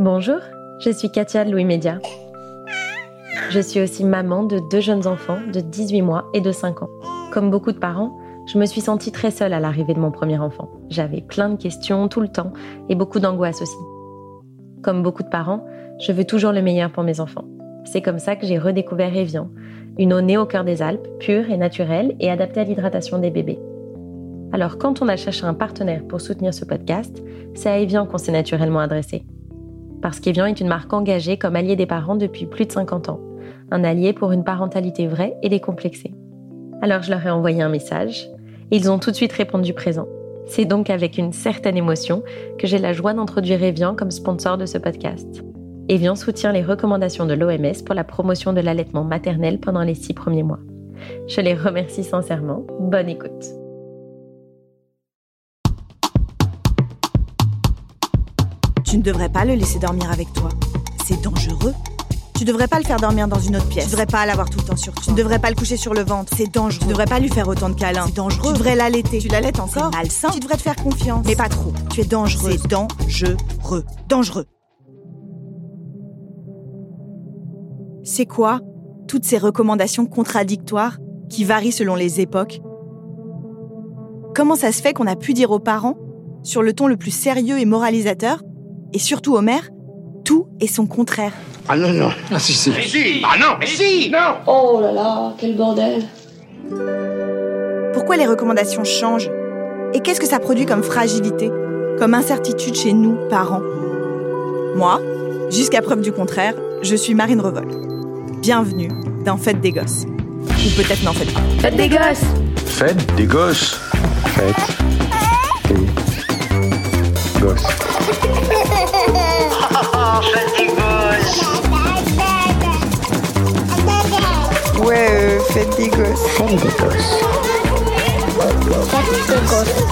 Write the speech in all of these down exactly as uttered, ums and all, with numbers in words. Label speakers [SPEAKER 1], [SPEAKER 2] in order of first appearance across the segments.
[SPEAKER 1] Bonjour, je suis Katia de Louis Média. Je suis aussi maman de deux jeunes enfants de dix-huit mois et de cinq ans. Comme beaucoup de parents, je me suis sentie très seule à l'arrivée de mon premier enfant. J'avais plein de questions tout le temps et beaucoup d'angoisse aussi. Comme beaucoup de parents, je veux toujours le meilleur pour mes enfants. C'est comme ça que j'ai redécouvert Evian, une eau née au cœur des Alpes, pure et naturelle et adaptée à l'hydratation des bébés. Alors quand on a cherché un partenaire pour soutenir ce podcast, c'est à Evian qu'on s'est naturellement adressé. Parce qu'Evian est une marque engagée comme allié des parents depuis plus de cinquante ans. Un allié pour une parentalité vraie et décomplexée. Alors je leur ai envoyé un message et ils ont tout de suite répondu présent. C'est donc avec une certaine émotion que j'ai la joie d'introduire Evian comme sponsor de ce podcast. Evian soutient les recommandations de l'O M S pour la promotion de l'allaitement maternel pendant les six premiers mois. Je les remercie sincèrement. Bonne écoute.
[SPEAKER 2] Tu ne devrais pas le laisser dormir avec toi. C'est dangereux. Tu devrais pas le faire dormir dans une autre pièce. Tu devrais pas l'avoir tout le temps sur toi. Tu ne devrais pas le coucher sur le ventre. C'est dangereux. Tu devrais pas lui faire autant de câlins. C'est dangereux. Tu devrais l'allaiter. Tu l'allaites encore. C'est malsain. Tu devrais te faire confiance. Mais pas trop. Tu es dangereux. C'est dangereux. Dangereux. C'est quoi toutes ces recommandations contradictoires qui varient selon les époques? Comment ça se fait qu'on a pu dire aux parents, sur le ton le plus sérieux et moralisateur, et surtout aux mères, tout est son contraire?
[SPEAKER 3] Ah non, non.
[SPEAKER 4] Ah si, si.
[SPEAKER 3] Mais si. Ah non, mais si. Non.
[SPEAKER 5] Oh là là, quel bordel.
[SPEAKER 2] Pourquoi les recommandations changent? Et qu'est-ce que ça produit comme fragilité, comme incertitude chez nous, parents? Moi, jusqu'à preuve du contraire, je suis Marine Revol. Bienvenue dans Fête des Gosses. Ou peut-être n'en faites pas.
[SPEAKER 5] Fête des gosses.
[SPEAKER 4] Fête des gosses.
[SPEAKER 6] Fête des gosses.
[SPEAKER 7] Fête des gosses.
[SPEAKER 2] Ouais, euh, fête des gosses.
[SPEAKER 6] Fête des gosses.
[SPEAKER 5] Fête des gosses.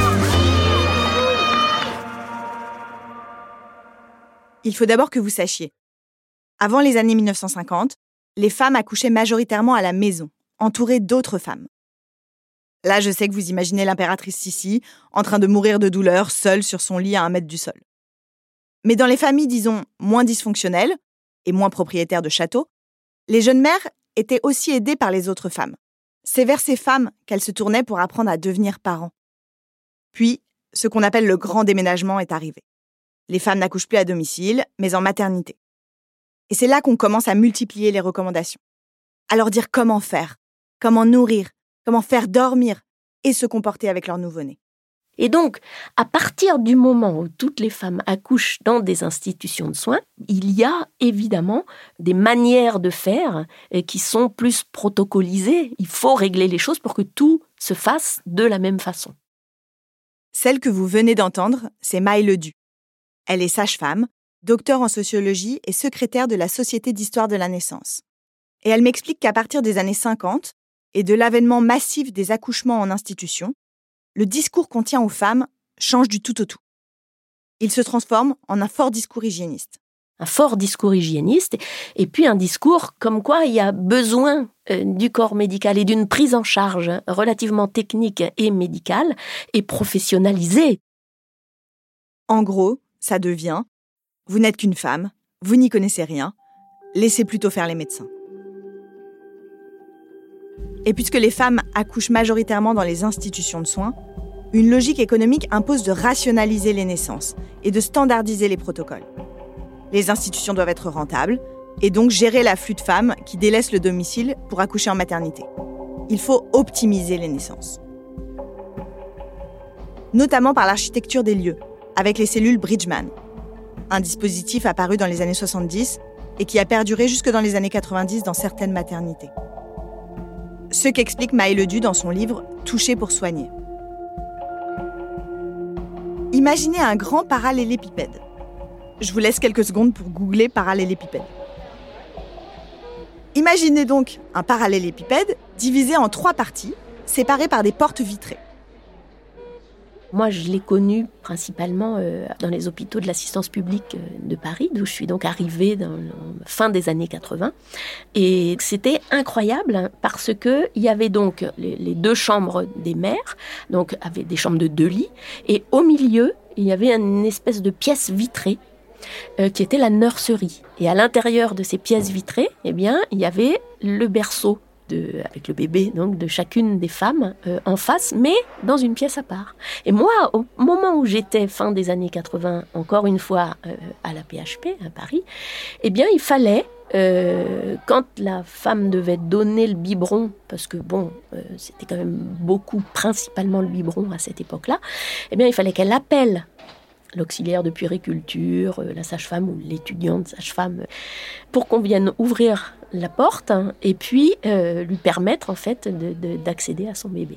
[SPEAKER 2] Il faut d'abord que vous sachiez. Avant les années mille neuf cent cinquante, les femmes accouchaient majoritairement à la maison, entourées d'autres femmes. Là, je sais que vous imaginez l'impératrice Sissi, en train de mourir de douleur, seule sur son lit à un mètre du sol. Mais dans les familles, disons, moins dysfonctionnelles et moins propriétaires de châteaux, les jeunes mères étaient aussi aidées par les autres femmes. C'est vers ces femmes qu'elles se tournaient pour apprendre à devenir parents. Puis, ce qu'on appelle le grand déménagement est arrivé. Les femmes n'accouchent plus à domicile, mais en maternité. Et c'est là qu'on commence à multiplier les recommandations. À leur dire comment faire, comment nourrir, comment faire dormir et se comporter avec leur nouveau-né.
[SPEAKER 8] Et donc, à partir du moment où toutes les femmes accouchent dans des institutions de soins, il y a évidemment des manières de faire qui sont plus protocolisées. Il faut régler les choses pour que tout se fasse de la même façon.
[SPEAKER 2] Celle que vous venez d'entendre, c'est Maë Ledu. Elle est sage-femme, docteur en sociologie et secrétaire de la Société d'histoire de la naissance. Et elle m'explique qu'à partir des années cinquante et de l'avènement massif des accouchements en institution, le discours qu'on tient aux femmes change du tout au tout. Il se transforme en un fort discours hygiéniste.
[SPEAKER 8] Un fort discours hygiéniste et puis un discours comme quoi il y a besoin du corps médical et d'une prise en charge relativement technique et médicale et professionnalisée.
[SPEAKER 2] En gros, ça devient « vous n'êtes qu'une femme, vous n'y connaissez rien, laissez plutôt faire les médecins ». Et puisque les femmes accouchent majoritairement dans les institutions de soins, une logique économique impose de rationaliser les naissances et de standardiser les protocoles. Les institutions doivent être rentables et donc gérer l'afflux de femmes qui délaissent le domicile pour accoucher en maternité. Il faut optimiser les naissances. Notamment par l'architecture des lieux, avec les cellules Bridgman, un dispositif apparu dans les années soixante-dix et qui a perduré jusque dans les années quatre-vingt-dix dans certaines maternités. Ce qu'explique Maë Ledu dans son livre « Toucher pour soigner ». Imaginez un grand parallélépipède. Je vous laisse quelques secondes pour googler parallélépipède. Imaginez donc un parallélépipède divisé en trois parties, séparées par des portes vitrées.
[SPEAKER 8] Moi, je l'ai connu principalement euh, dans les hôpitaux de l'assistance publique de Paris, d'où je suis donc arrivée dans la fin des années quatre-vingts. Et c'était incroyable parce qu'il y avait donc les, les deux chambres des mères, donc avec des chambres de deux lits, et au milieu, il y avait une espèce de pièce vitrée euh, qui était la nurserie. Et à l'intérieur de ces pièces vitrées, eh bien, il y avait le berceau de, avec le bébé donc, de chacune des femmes euh, en face, mais dans une pièce à part. Et moi, au moment où j'étais, fin des années quatre-vingts, encore une fois euh, à la P H P, à Paris, eh bien, il fallait, euh, quand la femme devait donner le biberon, parce que bon, euh, c'était quand même beaucoup, principalement le biberon à cette époque-là, eh bien, il fallait qu'elle appelle l'auxiliaire de puériculture, euh, la sage-femme ou l'étudiante sage-femme, pour qu'on vienne ouvrir la porte hein, et puis euh, lui permettre en fait de, de, d'accéder à son bébé.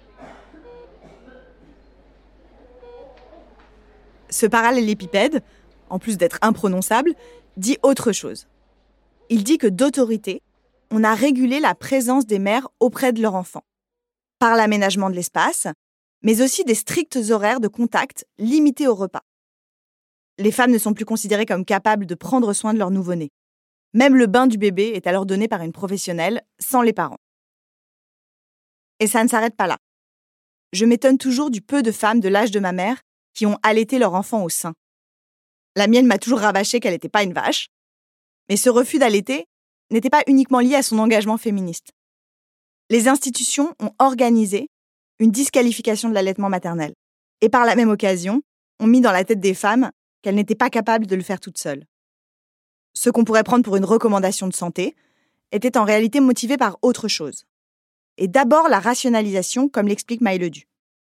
[SPEAKER 2] Ce parallélépipède, en plus d'être imprononçable, dit autre chose. Il dit que d'autorité, on a régulé la présence des mères auprès de leur enfant, par l'aménagement de l'espace, mais aussi des stricts horaires de contact limités au repas. Les femmes ne sont plus considérées comme capables de prendre soin de leur nouveau-né. Même le bain du bébé est alors donné par une professionnelle, sans les parents. Et ça ne s'arrête pas là. Je m'étonne toujours du peu de femmes de l'âge de ma mère qui ont allaité leur enfant au sein. La mienne m'a toujours rabâché qu'elle n'était pas une vache, mais ce refus d'allaiter n'était pas uniquement lié à son engagement féministe. Les institutions ont organisé une disqualification de l'allaitement maternel. Et par la même occasion, ont mis dans la tête des femmes qu'elles n'étaient pas capables de le faire toutes seules. Ce qu'on pourrait prendre pour une recommandation de santé était en réalité motivé par autre chose. Et d'abord la rationalisation, comme l'explique Maë Ledu.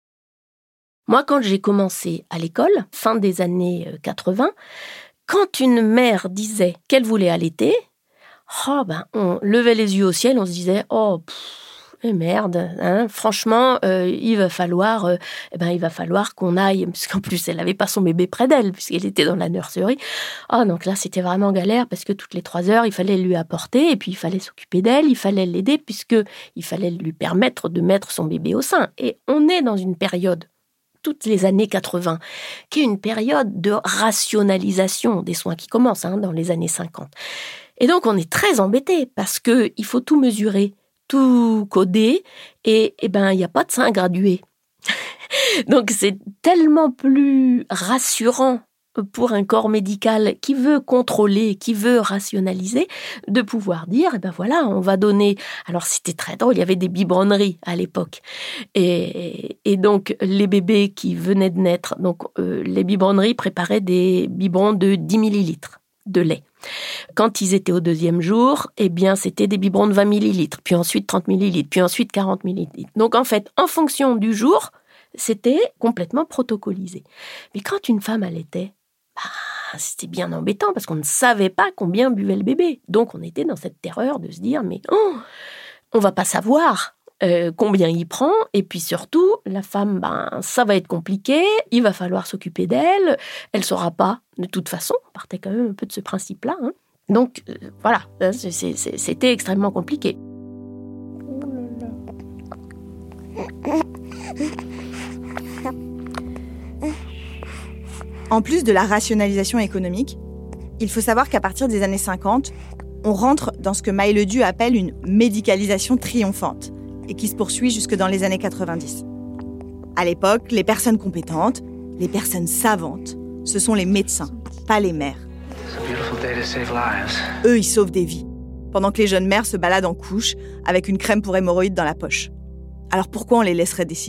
[SPEAKER 8] Moi, quand j'ai commencé à l'école, fin des années quatre-vingts, quand une mère disait qu'elle voulait allaiter, oh ben, on levait les yeux au ciel, on se disait « Oh, pff, eh merde, hein, franchement, euh, il va falloir, euh, eh ben, il va falloir qu'on aille, parce qu'en plus, elle n'avait pas son bébé près d'elle, puisqu'elle était dans la nurserie. Oh, donc là, c'était vraiment galère, parce que toutes les trois heures, il fallait lui apporter, et puis il fallait s'occuper d'elle, il fallait l'aider, puisqu'il fallait lui permettre de mettre son bébé au sein. Et on est dans une période, toutes les années quatre-vingts, qui est une période de rationalisation des soins qui commence hein, dans les années cinquante. Et donc, on est très embêtés, parce qu'il faut tout mesurer, tout codé, et, et ben, il n'y a pas de sein gradué. Donc, c'est tellement plus rassurant pour un corps médical qui veut contrôler, qui veut rationaliser, de pouvoir dire, eh ben voilà, on va donner... Alors, c'était très drôle, il y avait des biberonneries à l'époque. Et, et donc, les bébés qui venaient de naître, donc euh, les biberonneries préparaient des biberons de dix millilitres de lait. Quand ils étaient au deuxième jour, eh bien, c'était des biberons de vingt millilitres, puis ensuite trente millilitres, puis ensuite quarante millilitres. Donc, en fait, en fonction du jour, c'était complètement protocolisé. Mais quand une femme allaitait, bah, c'était bien embêtant parce qu'on ne savait pas combien buvait le bébé. Donc, on était dans cette terreur de se dire, mais oh, on va pas savoir euh, combien il prend. Et puis surtout, la femme, ben, ça va être compliqué. Il va falloir s'occuper d'elle. Elle saura pas. De toute façon, on partait quand même un peu de ce principe-là. Hein. Donc, euh, voilà, c'est, c'est, c'était extrêmement compliqué.
[SPEAKER 2] En plus de la rationalisation économique, il faut savoir qu'à partir des années cinquante, on rentre dans ce que Maë Ledu appelle une médicalisation triomphante et qui se poursuit jusque dans les années quatre-vingt-dix. À l'époque, les personnes compétentes, les personnes savantes, ce sont les médecins, pas les mères. Eux, ils sauvent des vies, pendant que les jeunes mères se baladent en couche avec une crème pour hémorroïdes dans la poche. Alors pourquoi on les laisserait décider ?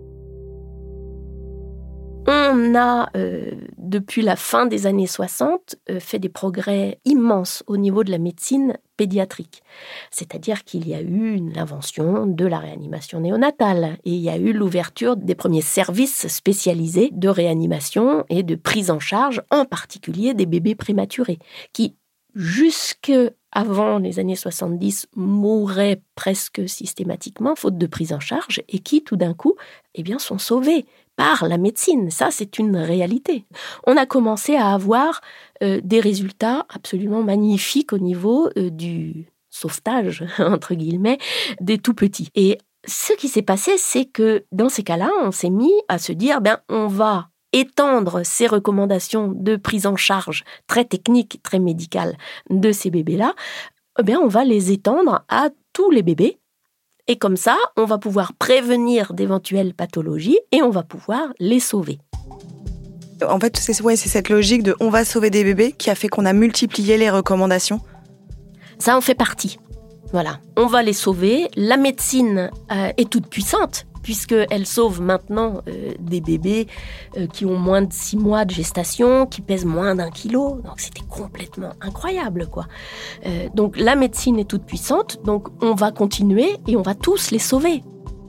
[SPEAKER 8] On a, euh, depuis la fin des années soixante, euh, fait des progrès immenses au niveau de la médecine pédiatrique. C'est-à-dire qu'il y a eu l'invention de la réanimation néonatale et il y a eu l'ouverture des premiers services spécialisés de réanimation et de prise en charge, en particulier des bébés prématurés, qui, jusque avant les années soixante-dix, mouraient presque systématiquement, faute de prise en charge, et qui, tout d'un coup, eh bien, sont sauvés par la médecine. Ça, c'est une réalité. On a commencé à avoir euh, des résultats absolument magnifiques au niveau euh, du sauvetage, entre guillemets, des tout-petits. Et ce qui s'est passé, c'est que dans ces cas-là, on s'est mis à se dire, ben, on va étendre ces recommandations de prise en charge très techniques, très médicales de ces bébés-là, eh bien, on va les étendre à tous les bébés. Et comme ça, on va pouvoir prévenir d'éventuelles pathologies et on va pouvoir les sauver.
[SPEAKER 2] En fait, c'est, ouais, c'est cette logique de « on va sauver des bébés » qui a fait qu'on a multiplié les recommandations.
[SPEAKER 8] Ça en fait partie. Voilà, on va les sauver. La médecine euh, est toute puissante, puisqu'elle sauve maintenant euh, des bébés euh, qui ont moins de six mois de gestation, qui pèsent moins d'un kilo. Donc c'était complètement incroyable, quoi. Euh, donc la médecine est toute puissante, donc on va continuer et on va tous les sauver.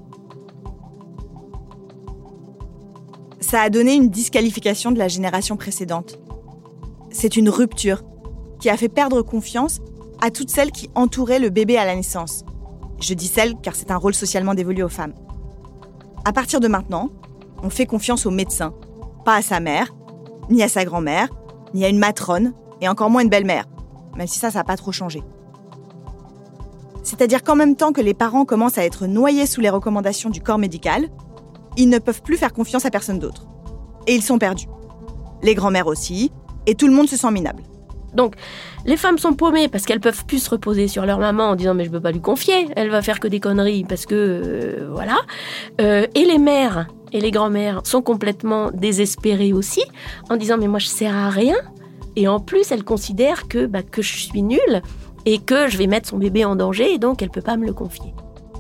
[SPEAKER 2] Ça a donné une disqualification de la génération précédente. C'est une rupture qui a fait perdre confiance à toutes celles qui entouraient le bébé à la naissance. Je dis celles car c'est un rôle socialement dévolu aux femmes. À partir de maintenant, on fait confiance au médecin, pas à sa mère, ni à sa grand-mère, ni à une matrone, et encore moins une belle-mère, même si ça, ça n'a pas trop changé. C'est-à-dire qu'en même temps que les parents commencent à être noyés sous les recommandations du corps médical, ils ne peuvent plus faire confiance à personne d'autre. Et ils sont perdus. Les grand-mères aussi, et tout le monde se sent minable.
[SPEAKER 8] Donc, les femmes sont paumées parce qu'elles peuvent plus se reposer sur leur maman en disant « mais je peux pas lui confier, elle va faire que des conneries parce que... Euh, voilà euh, ». Et les mères et les grand-mères sont complètement désespérées aussi en disant « mais moi je sers à rien ». Et en plus, elles considèrent que, bah, que je suis nulle et que je vais mettre son bébé en danger et donc elle peut pas me le confier.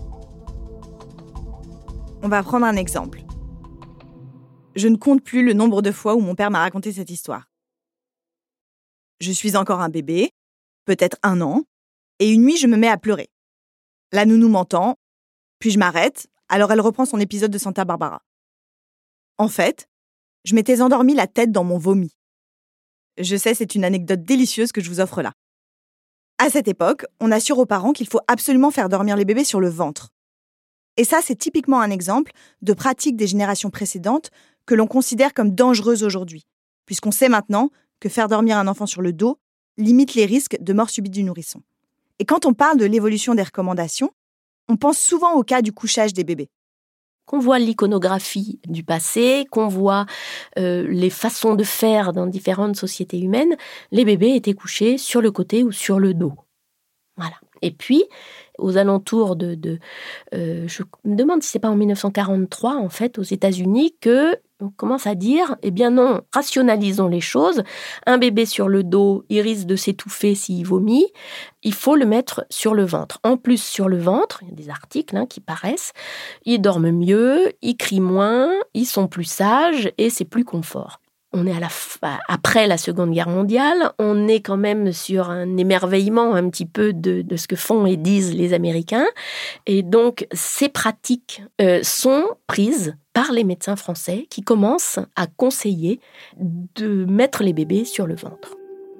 [SPEAKER 2] On va prendre un exemple. Je ne compte plus le nombre de fois où mon père m'a raconté cette histoire. Je suis encore un bébé, peut-être un an, et une nuit, je me mets à pleurer. La nounou m'entend, puis je m'arrête, alors elle reprend son épisode de Santa Barbara. En fait, je m'étais endormie la tête dans mon vomi. Je sais, c'est une anecdote délicieuse que je vous offre là. À cette époque, on assure aux parents qu'il faut absolument faire dormir les bébés sur le ventre. Et ça, c'est typiquement un exemple de pratique des générations précédentes que l'on considère comme dangereuse aujourd'hui, puisqu'on sait maintenant que faire dormir un enfant sur le dos limite les risques de mort subite du nourrisson. Et quand on parle de l'évolution des recommandations, on pense souvent au cas du couchage des bébés.
[SPEAKER 8] Qu'on voit l'iconographie du passé, qu'on voit euh, les façons de faire dans différentes sociétés humaines, les bébés étaient couchés sur le côté ou sur le dos. Voilà. Et puis, aux alentours de... de euh, je me demande si c'est pas en dix-neuf cent quarante-trois, en fait, aux États-Unis, que on commence à dire, eh bien non, rationalisons les choses. Un bébé sur le dos, il risque de s'étouffer s'il vomit. Il faut le mettre sur le ventre. En plus, sur le ventre, il y a des articles hein, qui paraissent, ils dorment mieux, ils crient moins, ils sont plus sages et c'est plus confort. On est à la f- après la Seconde Guerre mondiale, on est quand même sur un émerveillement un petit peu de, de ce que font et disent les Américains. Et donc, ces pratiques euh, sont prises par les médecins français qui commencent à conseiller de mettre les bébés sur le ventre.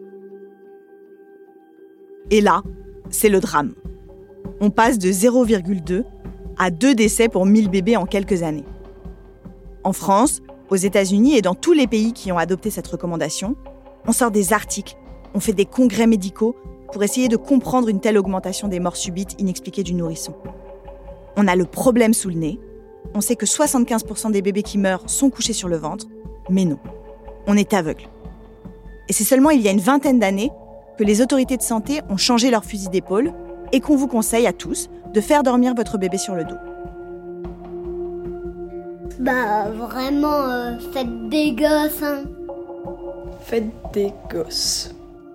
[SPEAKER 2] Et là, c'est le drame. On passe de zéro virgule deux à deux décès pour mille bébés en quelques années. En France, aux États-Unis et dans tous les pays qui ont adopté cette recommandation, on sort des articles, on fait des congrès médicaux pour essayer de comprendre une telle augmentation des morts subites inexpliquées du nourrisson. On a le problème sous le nez, on sait que soixante-quinze pour cent des bébés qui meurent sont couchés sur le ventre, mais non, on est aveugle. Et c'est seulement il y a une vingtaine d'années que les autorités de santé ont changé leur fusil d'épaule et qu'on vous conseille à tous de faire dormir votre bébé sur le dos.
[SPEAKER 9] Bah vraiment, euh, faites des gosses, hein.
[SPEAKER 10] Faites des gosses.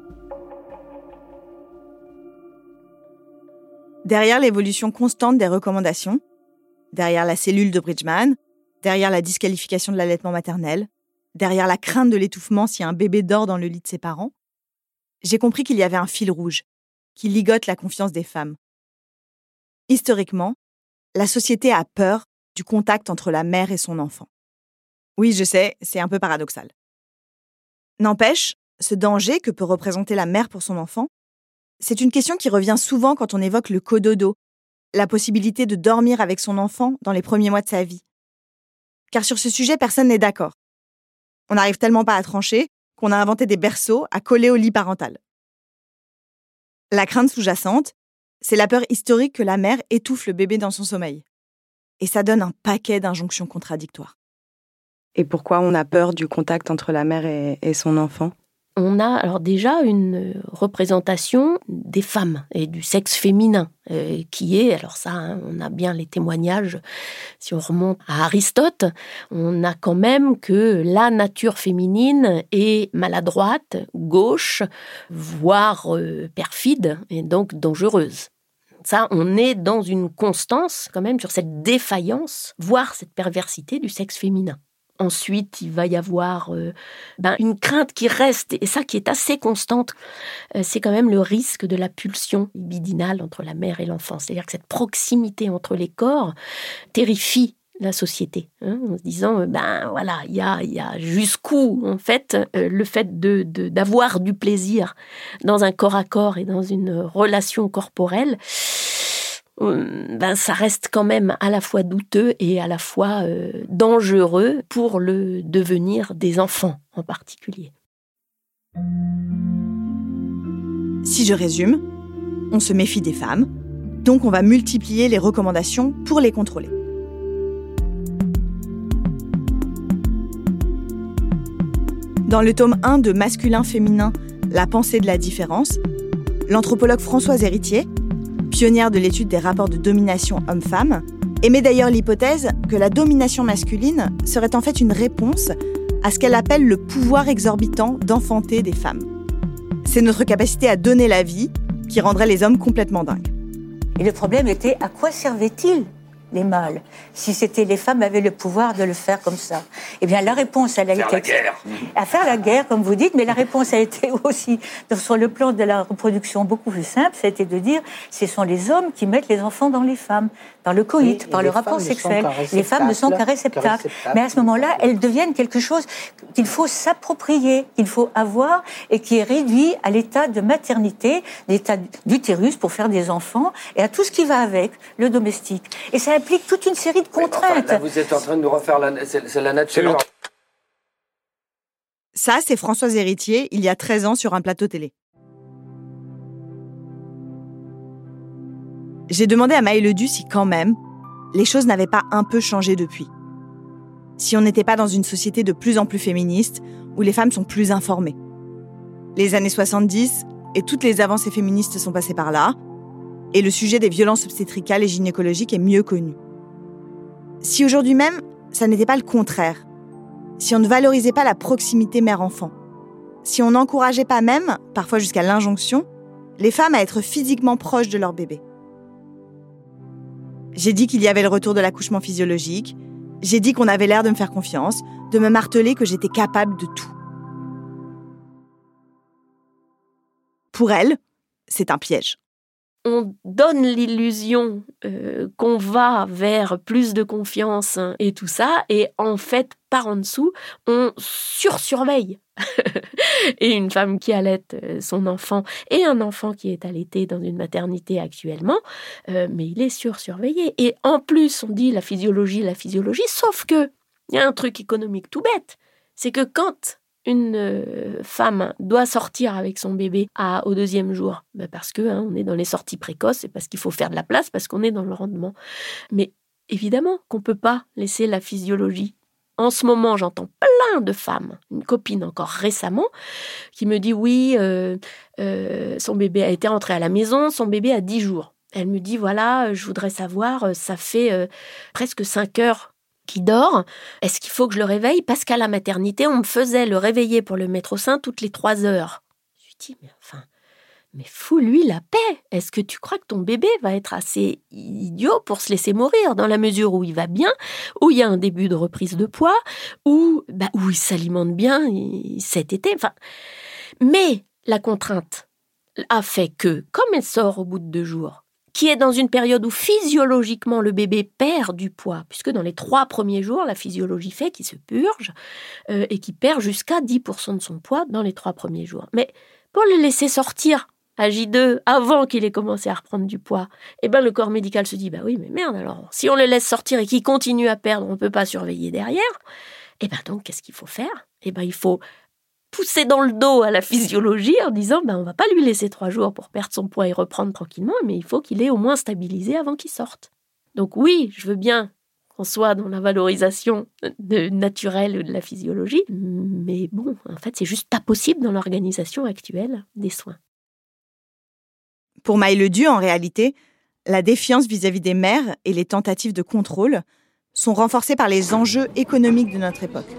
[SPEAKER 2] Derrière l'évolution constante des recommandations, derrière la cellule de Bridgman, derrière la disqualification de l'allaitement maternel, derrière la crainte de l'étouffement si un bébé dort dans le lit de ses parents, j'ai compris qu'il y avait un fil rouge qui ligote la confiance des femmes. Historiquement, la société a peur du contact entre la mère et son enfant. Oui, je sais, c'est un peu paradoxal. N'empêche, ce danger que peut représenter la mère pour son enfant, c'est une question qui revient souvent quand on évoque le cododo, la possibilité de dormir avec son enfant dans les premiers mois de sa vie. Car sur ce sujet, personne n'est d'accord. On n'arrive tellement pas à trancher qu'on a inventé des berceaux à coller au lit parental. La crainte sous-jacente, c'est la peur historique que la mère étouffe le bébé dans son sommeil. Et ça donne un paquet d'injonctions contradictoires.
[SPEAKER 10] Et pourquoi on a peur du contact entre la mère et, et son enfant ?
[SPEAKER 8] on a alors déjà une représentation des femmes et du sexe féminin euh, qui est, alors ça, hein, on a bien les témoignages, si on remonte à Aristote, on a quand même que la nature féminine est maladroite, gauche, voire euh, perfide et donc dangereuse. Ça, on est dans une constance quand même sur cette défaillance, voire cette perversité du sexe féminin. Ensuite, il va y avoir euh, ben, une crainte qui reste, et ça qui est assez constante, euh, c'est quand même le risque de la pulsion libidinale entre la mère et l'enfant. C'est-à-dire que cette proximité entre les corps terrifie la société, hein, en se disant, euh, ben voilà, il y a, y a jusqu'où, en fait, euh, le fait de, de, d'avoir du plaisir dans un corps à corps et dans une relation corporelle, ben, ça reste quand même à la fois douteux et à la fois euh, dangereux pour le devenir des enfants en particulier.
[SPEAKER 2] Si je résume, on se méfie des femmes, donc on va multiplier les recommandations pour les contrôler. Dans le tome un de Masculin-Féminin, la pensée de la différence, l'anthropologue Françoise Héritier, pionnière de l'étude des rapports de domination homme-femme, émet d'ailleurs l'hypothèse que la domination masculine serait en fait une réponse à ce qu'elle appelle le pouvoir exorbitant d'enfanter des femmes. C'est notre capacité à donner la vie qui rendrait les hommes complètement dingues.
[SPEAKER 11] Et le problème était, à quoi servait-il les mâles, si c'était les femmes avaient le pouvoir de le faire comme ça? Eh bien, la réponse, elle a
[SPEAKER 3] faire
[SPEAKER 11] été...
[SPEAKER 3] la guerre.
[SPEAKER 11] À faire la guerre, comme vous dites, mais la réponse a été aussi, sur le plan de la reproduction, beaucoup plus simple, ça a été de dire, ce sont les hommes qui mettent les enfants dans les femmes, par le coït, oui, par le rapport sexuel. Les femmes ne sont qu'un réceptacle. Mais à ce moment-là, elles deviennent quelque chose qu'il faut s'approprier, qu'il faut avoir, et qui est réduit à l'état de maternité, l'état d'utérus pour faire des enfants, et à tout ce qui va avec, le domestique. Et ça implique toute une série de contraintes.
[SPEAKER 12] Oui, enfin, là, vous êtes en train de nous refaire la, c'est, c'est la nature.
[SPEAKER 2] Ça, c'est Françoise Héritier, il y a treize ans, sur un plateau télé. J'ai demandé à Maë Ledu si, quand même, les choses n'avaient pas un peu changé depuis. Si on n'était pas dans une société de plus en plus féministe, où les femmes sont plus informées. Les années soixante-dix et toutes les avancées féministes sont passées par là, et le sujet des violences obstétricales et gynécologiques est mieux connu. Si aujourd'hui même, ça n'était pas le contraire, si on ne valorisait pas la proximité mère-enfant, si on n'encourageait pas même, parfois jusqu'à l'injonction, les femmes à être physiquement proches de leur bébé. J'ai dit qu'il y avait le retour de l'accouchement physiologique, j'ai dit qu'on avait l'air de me faire confiance, de me marteler que j'étais capable de tout. Pour elle, c'est un piège.
[SPEAKER 8] On donne l'illusion euh, qu'on va vers plus de confiance hein, et tout ça, et en fait, par en dessous, on sursurveille. Et une femme qui allaite son enfant, et un enfant qui est allaité dans une maternité actuellement, euh, mais il est sursurveillé. Et en plus, on dit la physiologie, la physiologie, sauf que il y a un truc économique tout bête, c'est que quand une euh, femme doit sortir avec son bébé à, au deuxième jour, ben parce que hein, on est dans les sorties précoces et parce qu'il faut faire de la place, parce qu'on est dans le rendement. Mais évidemment qu'on ne peut pas laisser la physiologie. En ce moment, j'entends plein de femmes, une copine encore récemment, qui me dit oui, euh, euh, son bébé a été rentré à la maison, son bébé a dix jours. Elle me dit voilà, je voudrais savoir, ça fait euh, presque cinq heures qui dort, est-ce qu'il faut que je le réveille? Parce qu'à la maternité, on me faisait le réveiller pour le mettre au sein toutes les trois heures. Je lui dis, mais enfin, mais fous-lui la paix. Est-ce que tu crois que ton bébé va être assez idiot pour se laisser mourir dans la mesure où il va bien, où il y a un début de reprise de poids, où, bah, où il s'alimente bien il, cet été, enfin. Mais la contrainte a fait que, comme elle sort au bout de deux jours, qui est dans une période où physiologiquement le bébé perd du poids, puisque dans les trois premiers jours, la physiologie fait qu'il se purge euh, et qu'il perd jusqu'à dix pour cent de son poids dans les trois premiers jours. Mais pour le laisser sortir à J deux avant qu'il ait commencé à reprendre du poids, eh ben le corps médical se dit, bah oui, mais merde, alors si on le laisse sortir et qu'il continue à perdre, on ne peut pas surveiller derrière. Eh ben donc, qu'est-ce qu'il faut faire? Eh ben il faut pousser dans le dos à la physiologie en disant ben, on ne va pas lui laisser trois jours pour perdre son poids et reprendre tranquillement, mais il faut qu'il ait au moins stabilisé avant qu'il sorte. Donc oui, je veux bien en soi dans la valorisation de, naturelle de la physiologie. Mais bon, en fait, c'est juste pas possible dans l'organisation actuelle des soins.
[SPEAKER 2] Pour Maï Ledu, en réalité, la défiance vis-à-vis des mères et les tentatives de contrôle sont renforcées par les enjeux économiques de notre époque.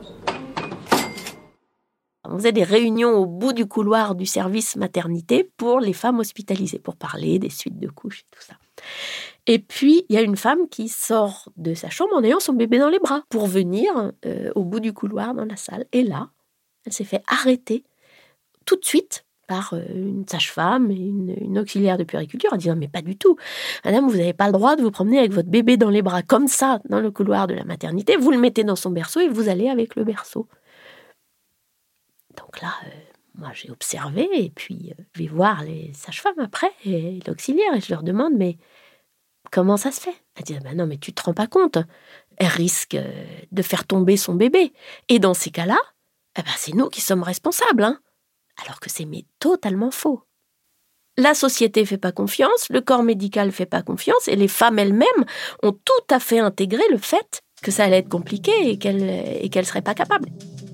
[SPEAKER 8] On faisait des réunions au bout du couloir du service maternité pour les femmes hospitalisées, pour parler des suites de couches et tout ça. Et puis, il y a une femme qui sort de sa chambre en ayant son bébé dans les bras pour venir euh, au bout du couloir dans la salle. Et là, elle s'est fait arrêter tout de suite par euh, une sage-femme et une, une auxiliaire de puériculture. Elle dit « Non, mais pas du tout. Madame, vous n'avez pas le droit de vous promener avec votre bébé dans les bras comme ça dans le couloir de la maternité. Vous le mettez dans son berceau et vous allez avec le berceau. » Donc là, euh, moi, j'ai observé et puis euh, je vais voir les sages-femmes après et l'auxiliaire et je leur demande « Mais comment ça se fait ?» Elle dit ben « Non, mais tu te rends pas compte. Elle risque euh, de faire tomber son bébé. Et dans ces cas-là, eh ben, c'est nous qui sommes responsables. Hein. » Alors que c'est mais totalement faux. La société fait pas confiance, le corps médical fait pas confiance et les femmes elles-mêmes ont tout à fait intégré le fait que ça allait être compliqué et qu'elles et qu'elles seraient pas capables.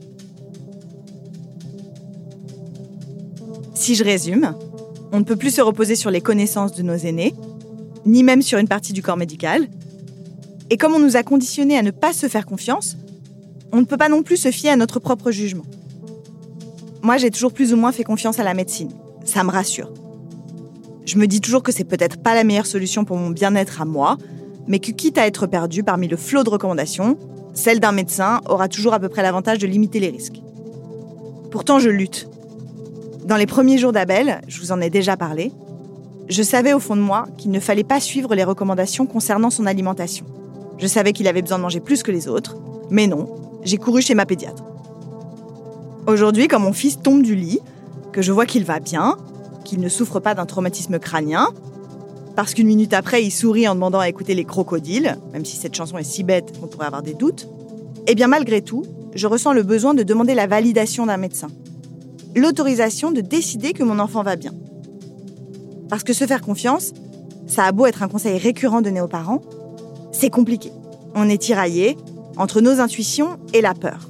[SPEAKER 2] Si je résume, on ne peut plus se reposer sur les connaissances de nos aînés, ni même sur une partie du corps médical. Et comme on nous a conditionnés à ne pas se faire confiance, on ne peut pas non plus se fier à notre propre jugement. Moi, j'ai toujours plus ou moins fait confiance à la médecine. Ça me rassure. Je me dis toujours que c'est peut-être pas la meilleure solution pour mon bien-être à moi, mais que quitte à être perdue parmi le flot de recommandations, celle d'un médecin aura toujours à peu près l'avantage de limiter les risques. Pourtant, je lutte. Dans les premiers jours d'Abel, je vous en ai déjà parlé, je savais au fond de moi qu'il ne fallait pas suivre les recommandations concernant son alimentation. Je savais qu'il avait besoin de manger plus que les autres, mais non, j'ai couru chez ma pédiatre. Aujourd'hui, quand mon fils tombe du lit, que je vois qu'il va bien, qu'il ne souffre pas d'un traumatisme crânien, parce qu'une minute après, il sourit en demandant à écouter les crocodiles, même si cette chanson est si bête qu'on pourrait avoir des doutes, eh bien malgré tout, je ressens le besoin de demander la validation d'un médecin. L'autorisation de décider que mon enfant va bien. Parce que se faire confiance, ça a beau être un conseil récurrent donné aux parents, c'est compliqué. On est tiraillé entre nos intuitions et la peur.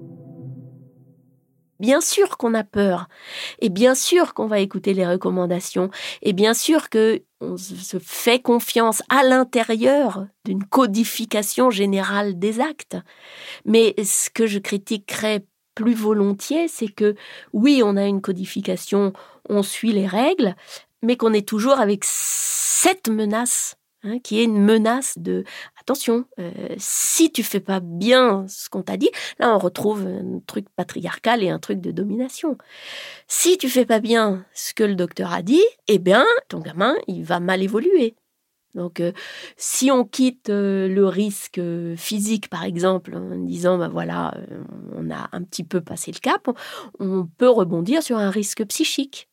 [SPEAKER 8] Bien sûr qu'on a peur, et bien sûr qu'on va écouter les recommandations, et bien sûr qu'on se fait confiance à l'intérieur d'une codification générale des actes. Mais ce que je critiquerais plus volontiers, c'est que oui, on a une codification, on suit les règles, mais qu'on est toujours avec cette menace, hein, qui est une menace de attention, euh, si tu fais pas bien ce qu'on t'a dit, là on retrouve un truc patriarcal et un truc de domination. Si tu fais pas bien ce que le docteur a dit, eh bien ton gamin il va mal évoluer. Donc, euh, si on quitte euh, le risque euh, physique, par exemple, en disant, ben voilà, euh, on a un petit peu passé le cap, on, on peut rebondir sur un risque psychique.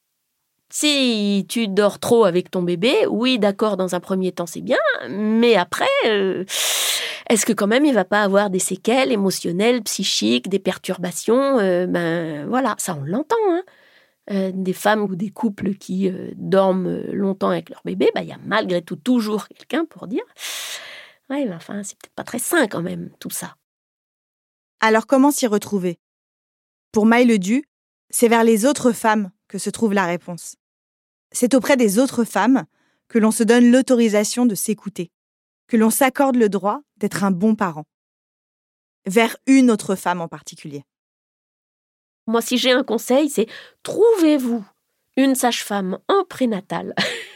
[SPEAKER 8] Si tu dors trop avec ton bébé, oui, d'accord, dans un premier temps, c'est bien, mais après, euh, est-ce que quand même il va pas avoir des séquelles émotionnelles, psychiques, des perturbations euh, Ben voilà, ça on l'entend, hein. Euh, des femmes ou des couples qui euh, dorment longtemps avec leur bébé, ben, y a malgré tout toujours quelqu'un pour dire « Ouais, mais enfin, c'est peut-être pas très sain quand même, tout ça. »
[SPEAKER 2] Alors comment s'y retrouver ? Pour Maï Ledu, c'est vers les autres femmes que se trouve la réponse. C'est auprès des autres femmes que l'on se donne l'autorisation de s'écouter, que l'on s'accorde le droit d'être un bon parent. Vers une autre femme en particulier.
[SPEAKER 8] Moi, si j'ai un conseil, c'est trouvez-vous une sage-femme en prénatal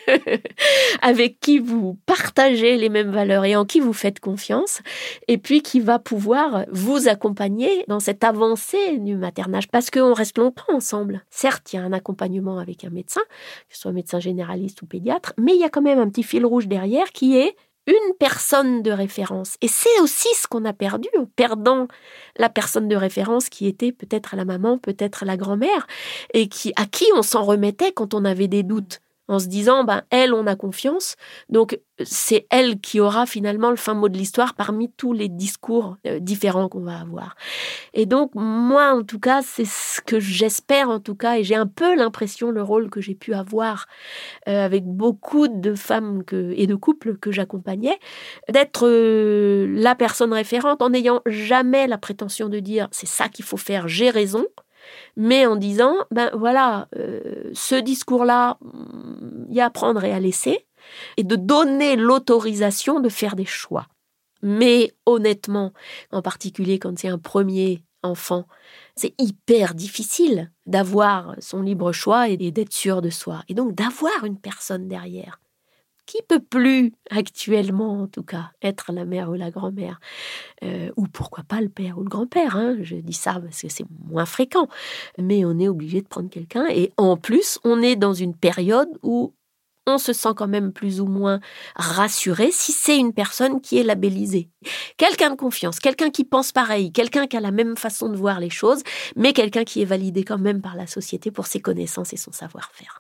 [SPEAKER 8] avec qui vous partagez les mêmes valeurs et en qui vous faites confiance, et puis qui va pouvoir vous accompagner dans cette avancée du maternage, parce qu'on reste longtemps ensemble. Certes, il y a un accompagnement avec un médecin, que ce soit médecin généraliste ou pédiatre, mais il y a quand même un petit fil rouge derrière qui est une personne de référence. Et c'est aussi ce qu'on a perdu en perdant la personne de référence qui était peut-être la maman, peut-être la grand-mère, et qui, à qui on s'en remettait quand on avait des doutes. en se disant, ben, elle, on a confiance, donc c'est elle qui aura finalement le fin mot de l'histoire parmi tous les discours euh, différents qu'on va avoir. Et donc, moi, en tout cas, c'est ce que j'espère, en tout cas, et j'ai un peu l'impression, le rôle que j'ai pu avoir euh, avec beaucoup de femmes que, et de couples que j'accompagnais, d'être euh, la personne référente en n'ayant jamais la prétention de dire, c'est ça qu'il faut faire, j'ai raison, mais en disant, ben voilà, euh, ce discours-là, il y a à prendre et à laisser, et de donner l'autorisation de faire des choix. Mais honnêtement, en particulier quand c'est un premier enfant, c'est hyper difficile d'avoir son libre choix et d'être sûr de soi. Et donc d'avoir une personne derrière qui peut plus, actuellement en tout cas, être la mère ou la grand-mère, euh, ou pourquoi pas le père ou le grand-père, hein. Je dis ça parce que c'est moins fréquent, mais on est obligé de prendre quelqu'un, et en plus, on est dans une période où on se sent quand même plus ou moins rassuré si c'est une personne qui est labellisée. Quelqu'un de confiance, quelqu'un qui pense pareil, quelqu'un qui a la même façon de voir les choses, mais quelqu'un qui est validé quand même par la société pour ses connaissances et son savoir-faire.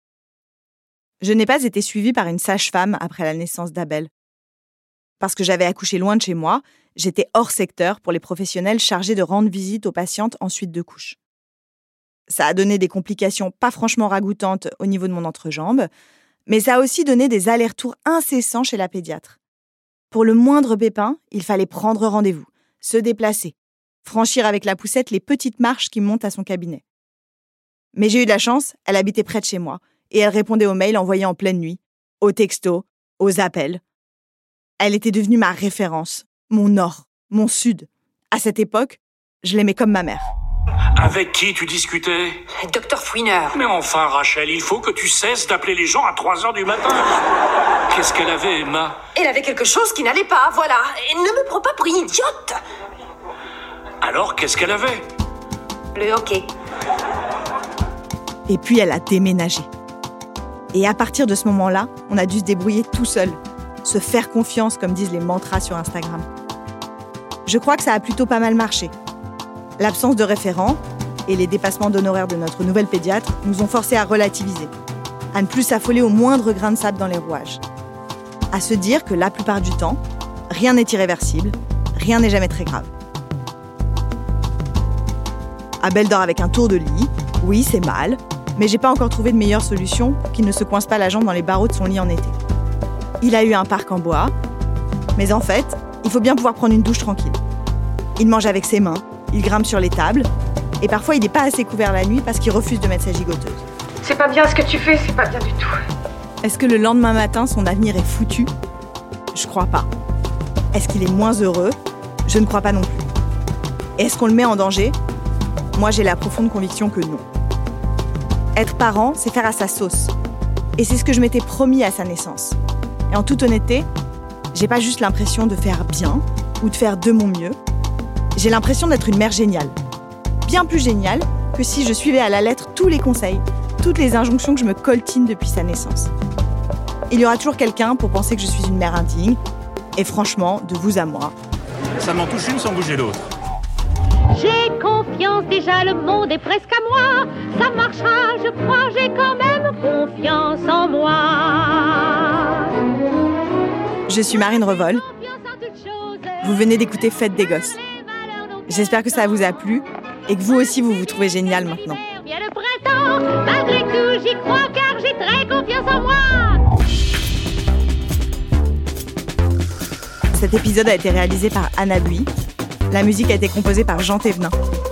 [SPEAKER 2] Je n'ai pas été suivie par une sage-femme après la naissance d'Abel. Parce que j'avais accouché loin de chez moi, j'étais hors secteur pour les professionnels chargés de rendre visite aux patientes en suite de couche. Ça a donné des complications pas franchement ragoûtantes au niveau de mon entrejambe, mais ça a aussi donné des allers-retours incessants chez la pédiatre. Pour le moindre pépin, il fallait prendre rendez-vous, se déplacer, franchir avec la poussette les petites marches qui montent à son cabinet. Mais j'ai eu de la chance, elle habitait près de chez moi, et elle répondait aux mails envoyés en pleine nuit, aux textos, aux appels. Elle était devenue ma référence, mon nord, mon sud. À cette époque, je l'aimais comme ma mère.
[SPEAKER 3] Avec qui tu discutais ?
[SPEAKER 13] Docteur Fouineur.
[SPEAKER 3] Mais enfin, Rachel, il faut que tu cesses d'appeler les gens à trois heures du matin. Qu'est-ce qu'elle avait, Emma ?
[SPEAKER 13] Elle avait quelque chose qui n'allait pas, voilà. Et ne me prends pas pour une idiote.
[SPEAKER 3] Alors, qu'est-ce qu'elle avait ?
[SPEAKER 13] Le hockey.
[SPEAKER 2] Et puis, elle a déménagé. Et à partir de ce moment-là, on a dû se débrouiller tout seul, se faire confiance, comme disent les mantras sur Instagram. Je crois que ça a plutôt pas mal marché. L'absence de référent et les dépassements d'honoraires de notre nouvelle pédiatre nous ont forcés à relativiser, à ne plus s'affoler au moindre grain de sable dans les rouages, à se dire que la plupart du temps, rien n'est irréversible, rien n'est jamais très grave. Abel dort avec un tour de lit, oui, c'est mal, mais j'ai pas encore trouvé de meilleure solution pour qu'il ne se coince pas la jambe dans les barreaux de son lit en été. Il a eu un parc en bois, mais en fait, il faut bien pouvoir prendre une douche tranquille. Il mange avec ses mains, il grimpe sur les tables, et parfois il n'est pas assez couvert la nuit parce qu'il refuse de mettre sa gigoteuse.
[SPEAKER 10] C'est pas bien ce que tu fais, c'est pas bien du tout.
[SPEAKER 2] Est-ce que le lendemain matin, son avenir est foutu ? Je crois pas. Est-ce qu'il est moins heureux ? Je ne crois pas non plus. Et est-ce qu'on le met en danger ? Moi, j'ai la profonde conviction que non. Être parent, c'est faire à sa sauce. Et c'est ce que je m'étais promis à sa naissance. Et en toute honnêteté, j'ai pas juste l'impression de faire bien ou de faire de mon mieux. J'ai l'impression d'être une mère géniale. Bien plus géniale que si je suivais à la lettre tous les conseils, toutes les injonctions que je me coltine depuis sa naissance. Il y aura toujours quelqu'un pour penser que je suis une mère indigne. Et franchement, de vous à moi,
[SPEAKER 3] Ça m'en touche une sans bouger l'autre.
[SPEAKER 14] J'ai confiance, déjà le monde est presque à moi. Ça marchera, je crois, j'ai quand même confiance en moi.
[SPEAKER 2] Je suis Marine Revol. Vous venez d'écouter Fête des Gosses. J'espère que ça vous a plu et que vous aussi vous vous trouvez génial maintenant.
[SPEAKER 14] Bien le printemps, malgré tout j'y crois car j'ai très confiance en moi.
[SPEAKER 2] Cet épisode a été réalisé par Anna Bui. La musique a été composée par Jean Thévenin.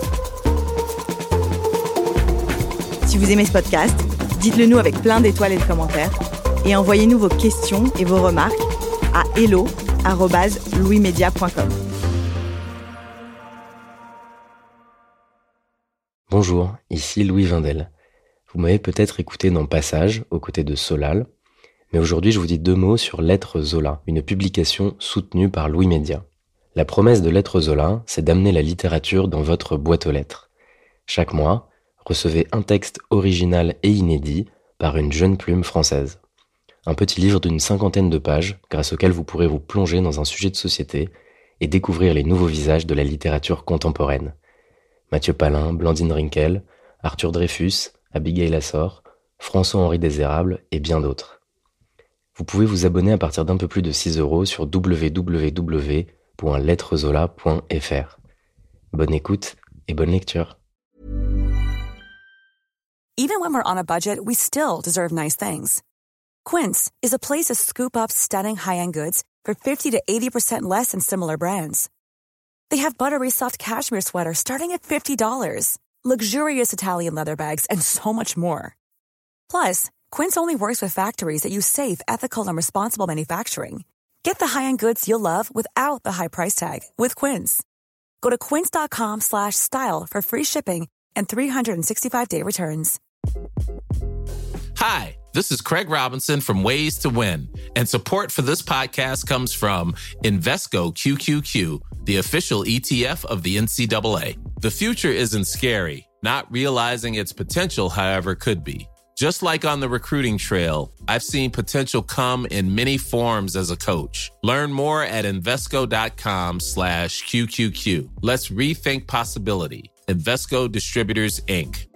[SPEAKER 2] Si vous aimez ce podcast, dites-le nous avec plein d'étoiles et de commentaires et envoyez-nous vos questions et vos remarques à hello arobase louis media point com.
[SPEAKER 15] Bonjour, ici Louis Vindel. Vous m'avez peut-être écouté dans Passage, aux côtés de Solal, mais aujourd'hui je vous dis deux mots sur Lettres Zola, une publication soutenue par Louis Média. La promesse de Lettres Zola, c'est d'amener la littérature dans votre boîte aux lettres. Chaque mois, recevez un texte original et inédit par une jeune plume française. Un petit livre d'une cinquantaine de pages, grâce auquel vous pourrez vous plonger dans un sujet de société et découvrir les nouveaux visages de la littérature contemporaine. Mathieu Palin, Blandine Rinkel, Arthur Dreyfus, Abigail Assor, François-Henri Désérable et bien d'autres. Vous pouvez vous abonner à partir d'un peu plus de six euros sur w w w point lettrezola point f r. Bonne écoute et bonne lecture.
[SPEAKER 16] Even when we're on a budget, we still deserve nice things. Quince is a place to scoop up stunning high-end goods for fifty to eighty percent less than similar brands. They have buttery soft cashmere sweaters starting at fifty dollars, luxurious Italian leather bags, and so much more. Plus, Quince only works with factories that use safe, ethical, and responsible manufacturing. Get the high-end goods you'll love without the high price tag with Quince. Go to quince.com slash style for free shipping and three sixty-five day returns.
[SPEAKER 17] Hi, this is Craig Robinson from Ways to Win, and support for this podcast comes from Invesco Q Q Q, the official E T F of the N C double A. The future isn't scary. Not realizing its potential, however, could be. Just like on the recruiting trail, I've seen potential come in many forms as a coach. Learn more at Invesco.com slash QQQ. Let's rethink possibility. Invesco Distributors, Incorporated.